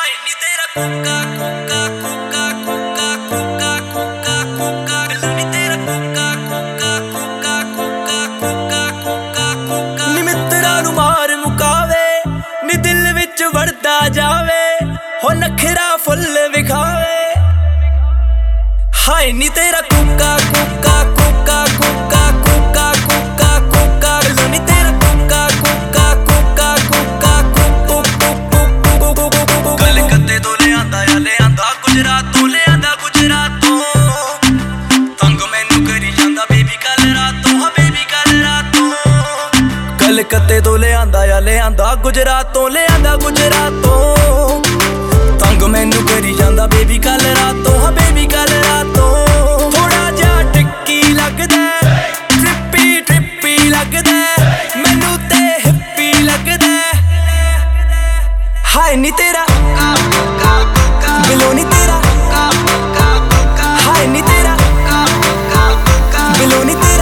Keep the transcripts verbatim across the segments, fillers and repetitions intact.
ਹਾਏ ਨੀ ਤੇਰਾ ਕੋਕਾ ਕੋਕਾ ਕੋਕਾ ਕੋਕਾ ਕੋਕਾ ਕੋਕਾ ਕੋਕਾ ਬਿੱਲੂ ਨੀ ਤੇਰਾ ਕੋਕਾ ਕੋਕਾ ਕੋਕਾ ਕੋਕਾ ਕੋਕਾ ਕੋਕਾ ਕੋਕਾ ਨੀ ਮਿੱਤਰਾਂ ਨੂੰ ਮਾਰ ਮੁਕਾਵੇ ਨੀ ਦਿਲ ਵਿੱਚ ਵੜਦਾ ਜਾਵੇ ਹੋ ਨਖਰਾ ਫੁੱਲ ਵਿਖਾਵੇ ਹਾਏ ਨੀ ਤੇਰਾ ਕੋਕਾ ਕੋਕਾ ਕੋਕਾ ਕੋਕਾ ਕੋਕਾ ਕੋਕਾ ਕੋਕਾ ਬਿੱਲੂ ਨੀ ਤੇਰਾ ਕੋਕਾ ਕੋਕਾ ਕੋਕਾ ਕੋਕਾ ਕੋਕਾ ਕਲਕੱਤੇ ਤੋਂ ਲਿਆਂਦਾ ਆ ਲਿਆਂਦਾ ਗੁਜਰਾਤ ਤੋਂ ਲਿਆਂਦਾ ਗੁਜਰਾਤ ਤੋਂ ਤੰਗ ਮੈਨੂੰ ਕਰੀ ਜਾਂਦਾ ਬੇਬੀ ਕੱਲ ਰਾਤ ਤੋਂ ਹਾਂ ਬੇਬੀ ਕੱਲ ਰਾਤ ਤੋਂ ਕਲਕੱਤੇ ਤੋਂ ਲਿਆਂਦਾ ਆ ਲਿਆਂਦਾ ਗੁਜਰਾਤ ਤੋਂ ਲਿਆਂਦਾ ਗੁਜਰਾਤ ਤੋਂ ਤੰਗ ਮੈਨੂੰ ਕਰੀ ਜਾਂਦਾ ਬੇਬੀ ਕੱਲ ਰਾਤ ਤੋਂ ਹਾਂ ਬੇਬੀ ਕੱਲ ਰਾਤ ਤੋਂ ਥੋੜਾ ਜਿਹਾ ਟਿੱਕੀ ਲੱਗਦਾ ਟ੍ਰਿਪੀ ਟ੍ਰਿਪੀ ਲੱਗਦਾ ਮੈਨੂੰ ਤੇ ਹਿੱਪੀ ਲੱਗਦਾ ਹਾਏ ਨੀ ਤੇਰਾ ਬਿੱਲੂ ਨੀ ਤੇਰਾ ਹਾਏ ਨੀ ਤੇਰਾ ਬਿੱਲੂ ਨੀ ਤੇਰਾ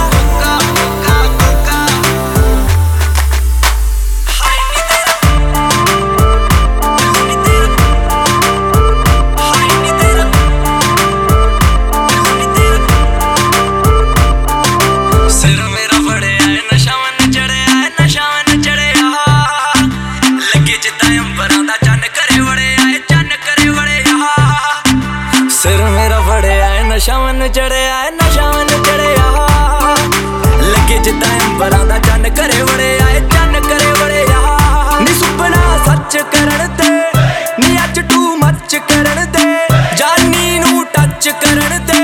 ਸਿਰ ਮੇਰਾ ਫੜਿਆ ਏ ਨਸ਼ਾ ਮੈਨੂੰ ਚੜਿਆ ਏ ਨਸ਼ਾ ਮੈਨੂੰ ਚੜਿਆ ਲੱਗੇ ਜਿੱਦਾਂ ਅੰਬਰਾਂ ਦਾ ਚੰਨ ਘਰੇ ਵੜਿਆ ਏ ਚੰਨ ਘਰੇ ਵੜਿਆ ਨੀ ਸੁਪਨਾ ਸੱਚ ਕਰਨ ਤੇ ਨੀ ਅੱਜ ਟੂ ਮੱਚ ਕਰਨ ਤੇ ਜਾਨੀ ਨੂੰ ਟੱਚ ਕਰਨ ਤੇ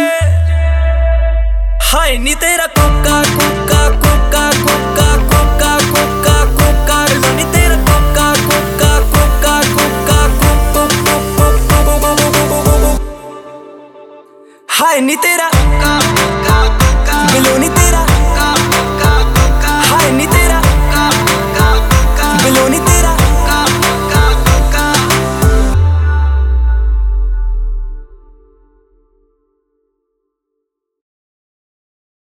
ਹਾਏ ਨੀ ਤੇਰਾ ਕੋਕਾ ਕੋਕਾ ਕੋਕਾ ਕੋਕਾ ਕੋਕਾ ਕੋਕਾ ਕੋਕਾ ਬਿੱਲੂ ਨੀ ਤੇਰਾ ਕੋਕਾ ਕੋਕਾ ਕੋਕਾ ਕੋਕਾ ਹਾਏ ਨੀ ਤੇਰਾ ਬਿੱਲੂ ਨੀ